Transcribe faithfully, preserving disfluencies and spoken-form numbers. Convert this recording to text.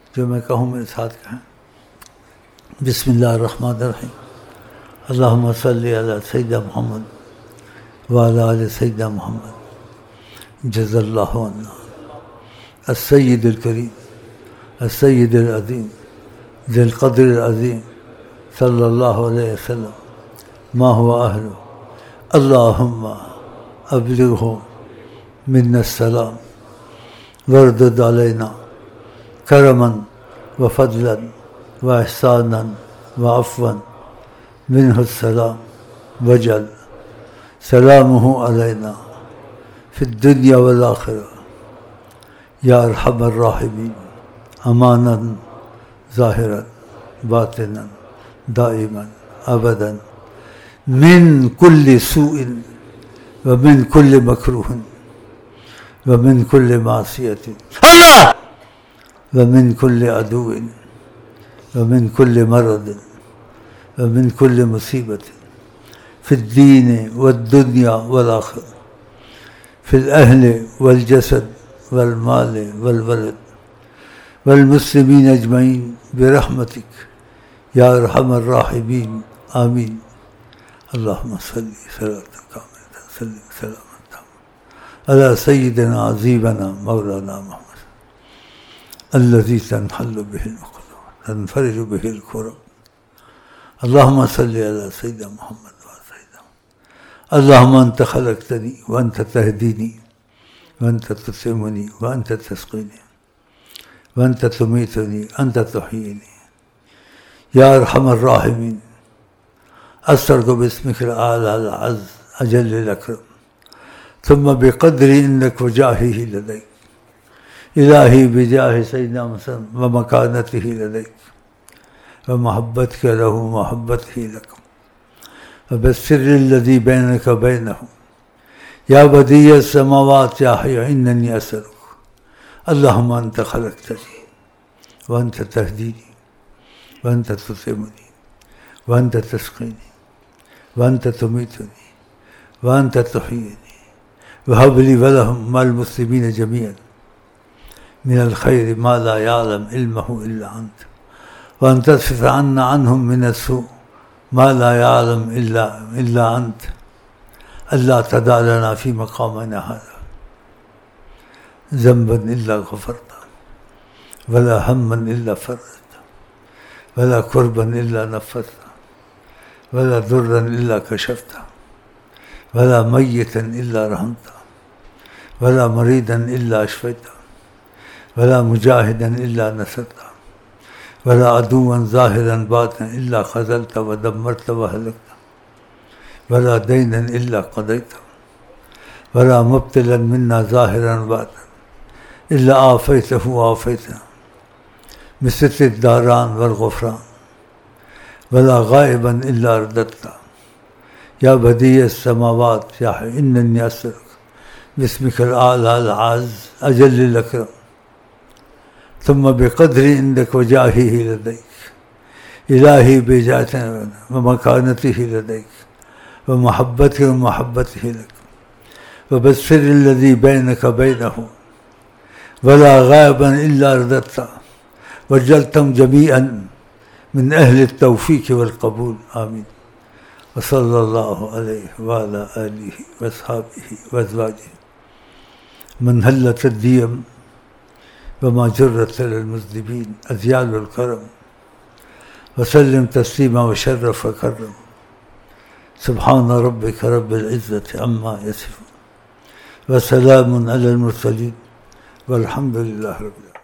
जो मैं कहूँ मेरे साथ कहें। बिस्मिल्लाहिर्रहमानिर्रहीम। अल्लाहुम्मा सल्ली अला सय्यिदना मुहम्मद व अला आलि सय्यिदना मुहम्मद। जज़ल्लाहु अन्ना अस्सय्यिदुल करीम अस्सय्यिदुल अज़ीम ज़िल क़द्रिल अज़ीम सल्लल्लाहु अलैहि वसल्लम मा हुवा अहलु। अल्लाहुम्मा अब्लिग़हु मिन्ना सलाम वर्दुद अलैना करमन व फ़ज़लन व इहसानन व अफ़वन मिन्हु सलाम वजल सलामुहु अलैना फ़िद दुनिया वल आखिरा या अरहमर राहिमीन। अमानन ज़ाहिरन बातिनन दाइमन अबदन मिन कुल्लि सूइन व मिन कुल्लि मकरूहिन व मिन कुल्लि मासियतिन अल्लाह व मिन कुल्लि अदुव्विन व मिन कुल्लि मरदिन व मिन कुल्लि मुसीबतिन फ़िद दीन वद दुनिया वल आखिरा फ़िल अहलि वल जसद वल माल वल वलद वल मुस्लिमीन अजमईन बिरहमतिक या अरहमर राहिमीन। आमीन। अल्लाहुम्मा सल्लि सलातन कामिलतन सल्लि सलामन ताम्मन अला सय्यिदिना अज़ीज़ना मौलाना मुहम्मद अल्लज़ी तन्हल्लु बिहिल उक़द तनफ़रिजु बिहिल कुरब। अल्लाहुम्मा सल्लि अला सय्यिदिना मुहम्मद व सय्यिदिना अल्लाहुम्मा अंत ख़लक़तनी व अंत तहदीनी व अंत तुतिमुनी व अंत तस्क़ीनी व अंत तुमीतुनी अंत तुह्यीनी या अरहमर राहिमीन। अस्सअलुका बिस्मिकल आ'लल अज़्ज़ अजल्लिल अकरम थुम्मा बिक़द्रि इन्नक व जाहिही लदैक इलाही बिजाहि सय्यिदिना मुहम्मद व मकानतिही लदैक व महब्बतिक लहु महब्बतिही लकम व बिस्सिर्रिल्लज़ी बैनक व बैनहु या बदीअस समावात या हय्य इन्ननी असअलुक। अल्लाहुम्मा अंत ख़लक़तनी व अंत तहदीनी व अंत तुतिमुनी व अंत तस्क़ीनी व अंत तुमीतुनी व अंत तुह्यीनी व हब ली व लहुम मल मुस्लिमीन जमीअन मिनल ख़ैरि मा ला यअलम इल्महु इल्ला अंत व अन तस्रिफ़ अन्ना अन्हुम मिनस्सू मा ला यअलम इल्ला इल्ला अंत। अल्लाह तदा लना फ़ी मक़ामिना हाज़ा ज़ंबन इल्ला ग़फ़रता वला हम्मन इल्ला फ़रजता वला कुर्बन इल्ला नफ़्फ़सता वला दुर्रन इल्ला कशफ़ता वला मय्यतन इल्ला रहमता वला मरीदन इल्ला अशफ़ैता वला मुजाहिदन इल्ला नसरता वला अदुव्वन ज़ाहिरन बातिनन इल्ला ख़ज़लता व दम्मरता व हलकता वला दैनन इल्ला क़ज़ैता वला मुब्तिलन मिन्ना ज़ाहिरन बातिनन इल्ला आफ़ैतहु आफ़ैतना बिसित्रिद दारान वल ग़ुफ़रान वला गाइबन इल्ला रददता या बदीअस समावात या हय्य इन्ननी असअलुक बिस्मिकल आ'लल अज़्ज़ अजल्लिल अकरम थुम्मा बिक़द्रि इन्नक व जाहिही लदैक इलाही बिजातिन व मकानतिही लदैक व महब्बतिक व महब्बतिही लक व बिस्सिर्रिल्लज़ी बैनक व बैनहु वला गाइबन इल्ला रददता वजअलतहुम जमीअन मिन अहलि तौफ़ीक़ वल क़बूल। आमीन। व सल्लल्लाहु अलैहि व अला आलिहि व अस्हाबिहि व अज़वाजिहि मन हल्लत अद्दियम व मा जुर्रत अलल मुज़निबीन अज़यालुल करम व सल्लिम तस्लीमा व शर्रफ़ व करम। सुब्हान रब्बिक रब्बिल इज़्ज़ति अम्मा यसिफ़ून व सलामुन अलल मुरसलीन वल्हम्दुलिल्लाहि रब्बिल आलमीन।